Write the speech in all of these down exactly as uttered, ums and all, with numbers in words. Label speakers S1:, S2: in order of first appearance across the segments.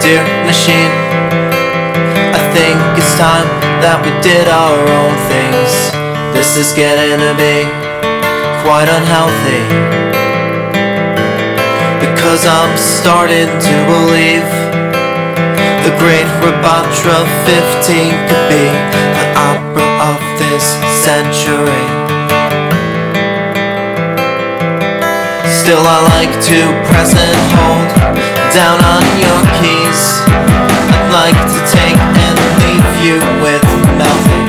S1: Dear machine, I think it's time that we did our own things. This is getting to be quite unhealthy, because I'm starting to believe the great Rabatra fifteen could be the opera of this century. Still I like to press and hold down on your keys. I'd like to take and leave you with nothing,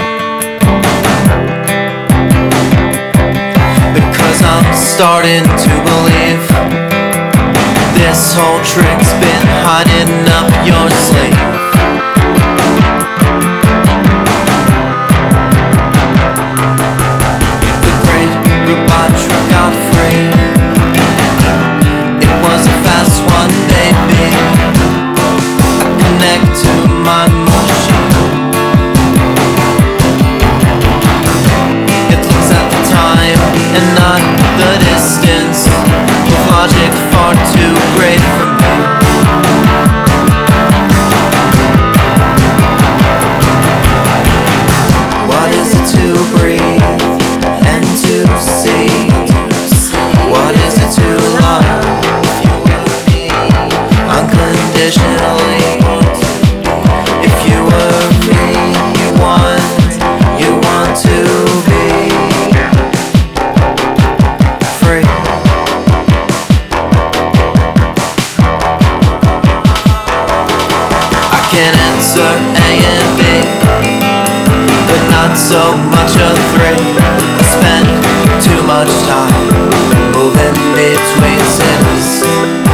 S1: because I'm starting to believe this whole trick's been hiding up your sleeve. The great Rabatra got free. It was a fast one, baby. I connect to my machine. It looks at the time and not the distance, with logic far too great for me. What is it to breathe and to see? What is it to love unconditionally? If you were me, you want, you want to be free. I can answer A and B, but not so much a three. I spend too much time moving between cities.